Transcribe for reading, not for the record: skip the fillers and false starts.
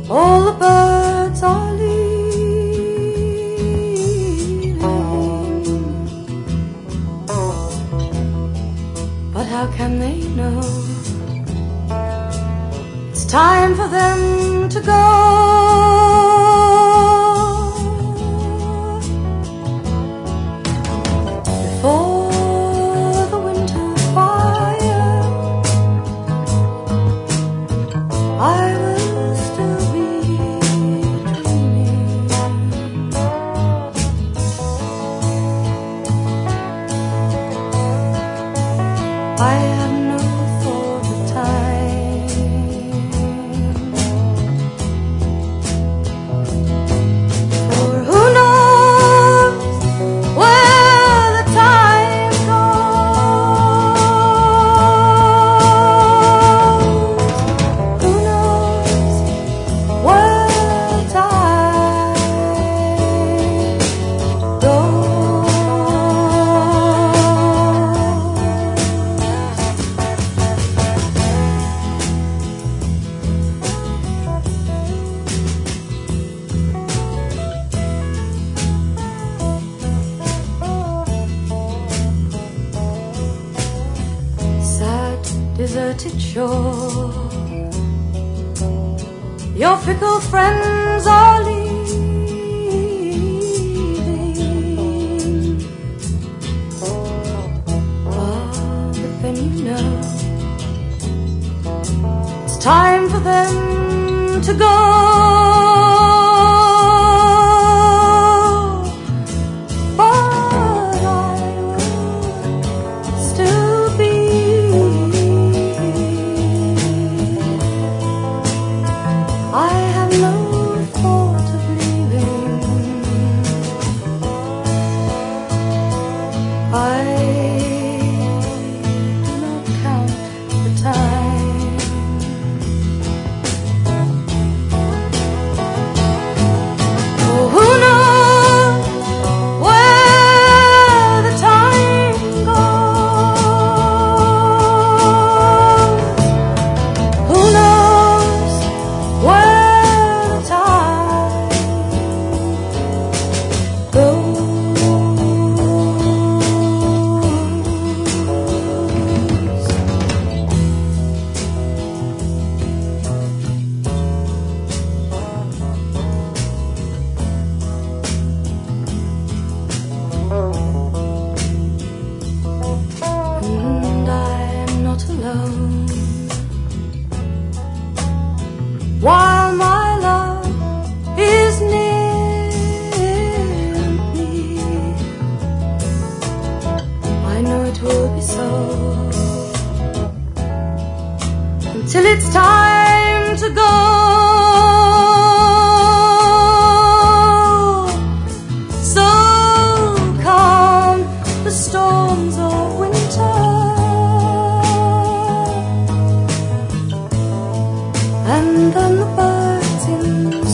all the birds are leaving. But how can they know? It's time for them to go. Before the winter fire, I will still be dreaming. I have no thought of time, for who knows where the time goes? Who knows where time goes? Sad, deserted shore, your fickle friends are leaving. Ah, but then you know it's time for them to go. But I will still be. I have no thought of leaving. I do not count the time. Oh, who knows where the time goes? Who knows where the time goes? And I'm not alone, while my love is near me. I know it will be so until it's time to go. So calm the storms of winter, and then the birds in